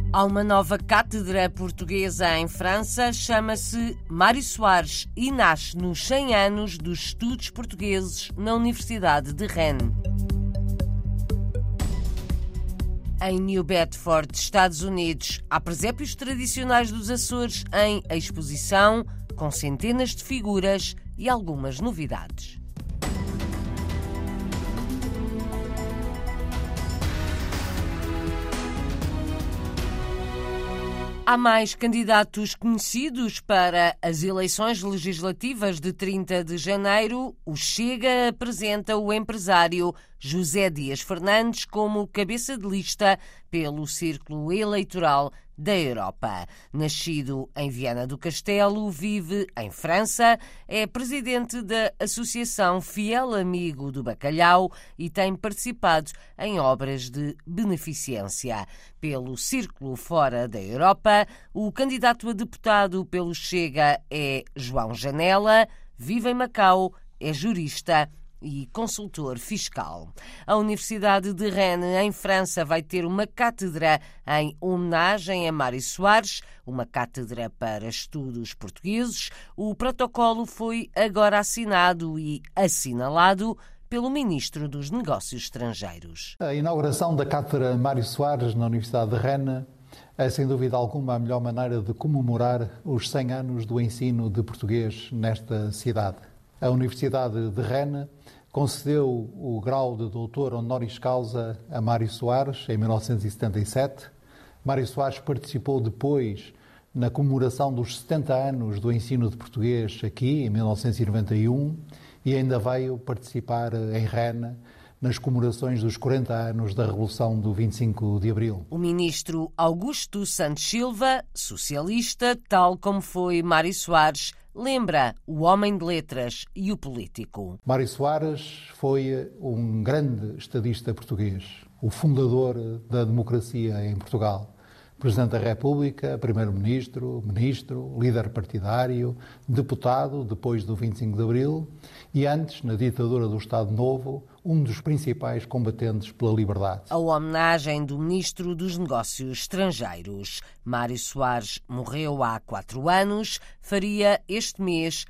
Há uma nova cátedra portuguesa em França, chama-se Mário Soares e nasce nos 100 anos dos estudos portugueses na Universidade de Rennes. Em New Bedford, Estados Unidos, há presépios tradicionais dos Açores em exposição, com centenas de figuras e algumas novidades. Há mais candidatos conhecidos para as eleições legislativas de 30 de janeiro. O Chega apresenta o empresário José Dias Fernandes como cabeça de lista pelo Círculo Eleitoral da Europa. Nascido em Viana do Castelo, vive em França, é presidente da Associação Fiel Amigo do Bacalhau e tem participado em obras de beneficência. Pelo Círculo Fora da Europa, o candidato a deputado pelo Chega é João Janela, vive em Macau, é jurista e consultor fiscal. A Universidade de Rennes, em França, vai ter uma cátedra em homenagem a Mário Soares, uma cátedra para estudos portugueses. O protocolo foi agora assinado e assinalado pelo Ministro dos Negócios Estrangeiros. A inauguração da cátedra Mário Soares na Universidade de Rennes é, sem dúvida alguma, a melhor maneira de comemorar os 100 anos do ensino de português nesta cidade. A Universidade de Rennes concedeu o grau de doutor honoris causa a Mário Soares em 1977. Mário Soares participou depois na comemoração dos 70 anos do ensino de português aqui, em 1991, e ainda veio participar em Rennes nas comemorações dos 40 anos da Revolução do 25 de Abril. O ministro Augusto Santos Silva, socialista, tal como foi Mário Soares, lembra o homem de letras e o político. Mário Soares foi um grande estadista português, o fundador da democracia em Portugal. Presidente da República, Primeiro-Ministro, Ministro, líder partidário, deputado depois do 25 de Abril e antes, na ditadura do Estado Novo, um dos principais combatentes pela liberdade. A homenagem do Ministro dos Negócios Estrangeiros. Mário Soares morreu há 4 anos, faria este mês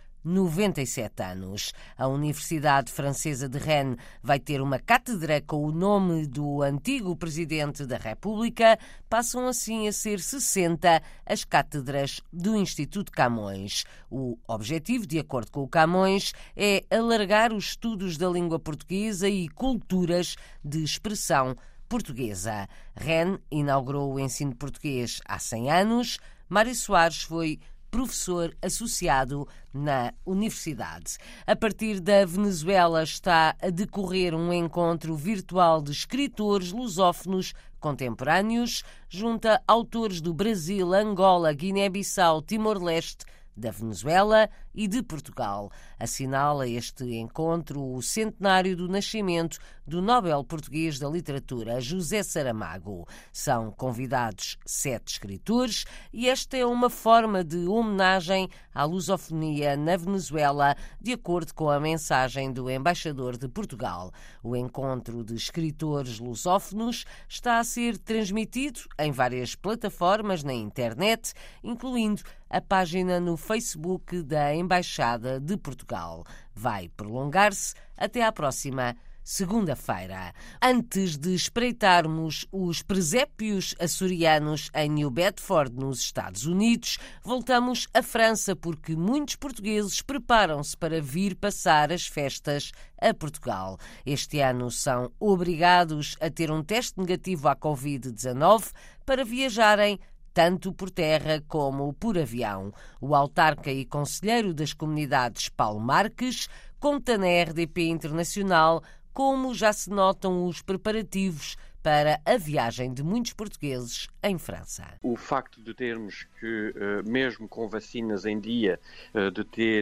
97 anos. A Universidade Francesa de Rennes vai ter uma cátedra com o nome do antigo Presidente da República. Passam assim a ser 60 as cátedras do Instituto Camões. O objetivo, de acordo com o Camões, é alargar os estudos da língua portuguesa e culturas de expressão portuguesa. Rennes inaugurou o ensino português há 100 anos. Mário Soares foi professor associado na universidade. A partir da Venezuela está a decorrer um encontro virtual de escritores lusófonos contemporâneos, junta autores do Brasil, Angola, Guiné-Bissau, Timor-Leste, da Venezuela e de Portugal. Assinala este encontro o centenário do nascimento do Nobel Português da Literatura, José Saramago. São convidados 7 escritores e esta é uma forma de homenagem à lusofonia na Venezuela, de acordo com a mensagem do embaixador de Portugal. O encontro de escritores lusófonos está a ser transmitido em várias plataformas na internet, incluindo a página no Facebook da Embaixada de Portugal. Vai prolongar-se até à próxima segunda-feira. Antes de espreitarmos os presépios açorianos em New Bedford, nos Estados Unidos, voltamos à França porque muitos portugueses preparam-se para vir passar as festas a Portugal. Este ano são obrigados a ter um teste negativo à Covid-19 para viajarem tanto por terra como por avião. O autarca e conselheiro das comunidades, Paulo Marques, conta na RDP Internacional como já se notam os preparativos para a viagem de muitos portugueses em França. O facto de termos que, mesmo com vacinas em dia, de ter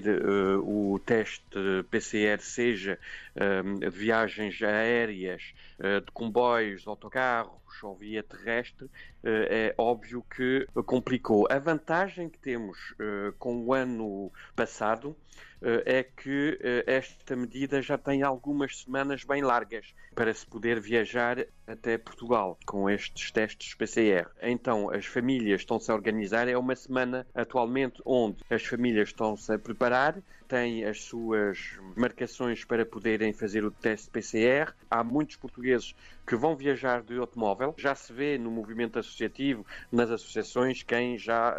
o teste PCR, seja de viagens aéreas, de comboios, autocarros ou via terrestre, é óbvio que complicou. A vantagem que temos com o ano passado é que esta medida já tem algumas semanas bem largas para se poder viajar até Portugal com estes testes PCR. Então, as famílias estão-se a organizar. É uma semana atualmente onde as famílias estão-se a preparar, têm as suas marcações para poderem fazer o teste PCR. Há muitos portugueses que vão viajar de automóvel. Já se vê no movimento associativo, nas associações, quem já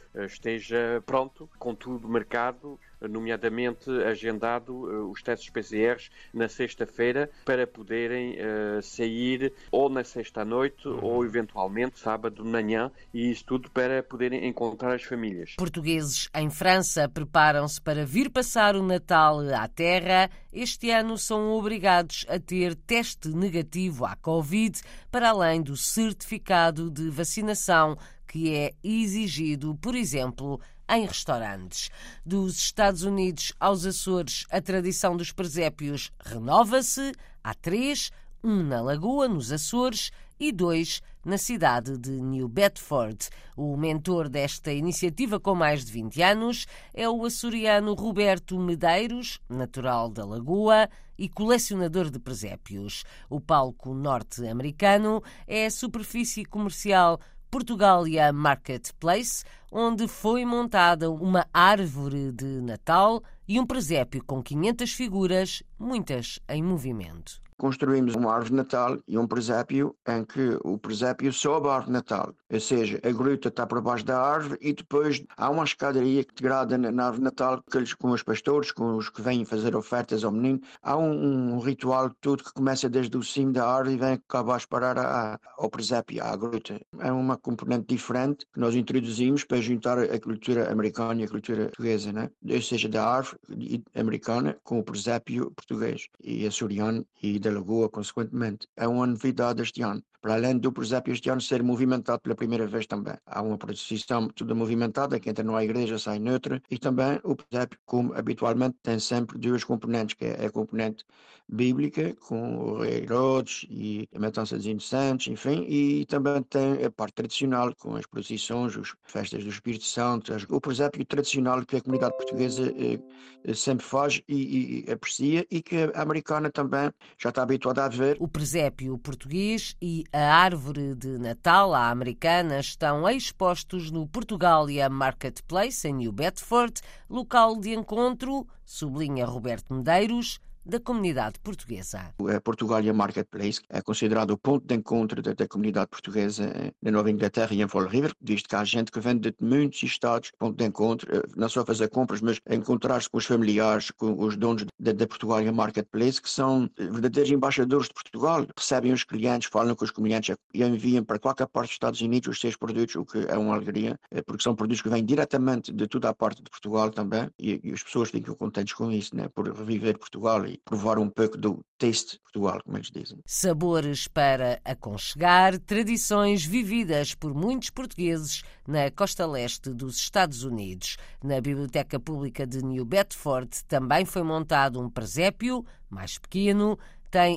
esteja pronto, com tudo marcado, nomeadamente agendado os testes PCRs na sexta-feira para poderem sair ou na sexta à noite ou eventualmente sábado de manhã, e isso tudo para poderem encontrar as famílias. Portugueses em França preparam-se para vir passar o Natal à terra. Este ano são obrigados a ter teste negativo à Covid, para além do certificado de vacinação que é exigido, por exemplo, em restaurantes. Dos Estados Unidos aos Açores, a tradição dos presépios renova-se. Há 3, um na Lagoa, nos Açores, e 2 na cidade de New Bedford. O mentor desta iniciativa, com mais de 20 anos, é o açoriano Roberto Medeiros, natural da Lagoa e colecionador de presépios. O palco norte-americano é a superfície comercial Portugalia Marketplace, onde foi montada uma árvore de Natal e um presépio com 500 figuras, muitas em movimento. Construímos uma árvore de Natal e um presépio em que o presépio sobe a árvore de Natal. Ou seja, a gruta está por baixo da árvore e depois há uma escadaria integrada na árvore de Natal com os pastores, com os que vêm fazer ofertas ao menino. Há um ritual tudo que começa desde o cimo da árvore e vem cá abaixo parar ao presépio, à gruta. É uma componente diferente que nós introduzimos para juntar a cultura americana e a cultura portuguesa, né? Ou seja, da árvore americana com o presépio português e açoriano e da Lagoa, consequentemente. É uma novidade este ano. Para além do presépio este ano ser movimentado pela primeira vez também. Há uma procissão toda movimentada, que entra numa igreja, sai noutra, e também o presépio, como habitualmente, tem sempre 2 componentes, que é a componente bíblica, com o rei Herodes e a matança dos inocentes, enfim, e também tem a parte tradicional, com as procissões, as festas do Espírito Santo, o presépio tradicional que a comunidade portuguesa sempre faz e aprecia, e que a americana também já está habituada a ver. O presépio português e a árvore de Natal à americana estão expostos no Portugalia Marketplace, em New Bedford, local de encontro, sublinha Roberto Medeiros, da comunidade portuguesa. A Portugalia Marketplace é considerado o ponto de encontro da comunidade portuguesa na Nova Inglaterra e em Fall River, visto que há gente que vem de muitos estados, ponto de encontro, não só fazer compras, mas encontrar-se com os familiares, com os donos da Portugalia Marketplace, que são verdadeiros embaixadores de Portugal, recebem os clientes, falam com os clientes e enviam para qualquer parte dos Estados Unidos os seus produtos, o que é uma alegria, porque são produtos que vêm diretamente de toda a parte de Portugal também, e as pessoas ficam contentes com isso, né? Por reviver Portugal e provar um pouco do taste de Portugal, como eles dizem. Sabores para aconchegar, tradições vividas por muitos portugueses na costa leste dos Estados Unidos. Na Biblioteca Pública de New Bedford também foi montado um presépio, mais pequeno, tem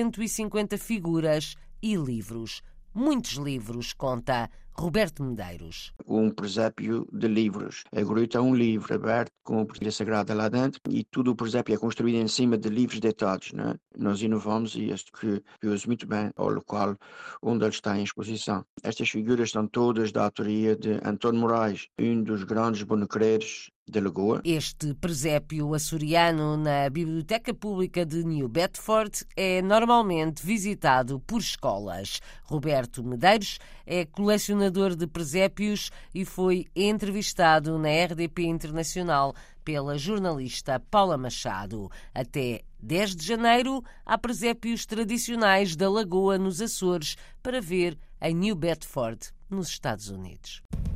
150 figuras e livros. Muitos livros, conta Roberto Medeiros. Um presépio de livros. A gruta é um livro aberto com a partilha sagrada lá dentro e tudo o presépio é construído em cima de livros deitados, né? Nós inovamos e este que usa muito bem ao local onde ele está em exposição. Estas figuras são todas da autoria de António Moraes, um dos grandes bonecreiros da Lagoa. Este presépio açoriano na Biblioteca Pública de New Bedford é normalmente visitado por escolas. Roberto Medeiros é colecionador de presépios e foi entrevistado na RDP Internacional pela jornalista Paula Machado. Até 10 de janeiro há presépios tradicionais da Lagoa nos Açores para ver em New Bedford, nos Estados Unidos.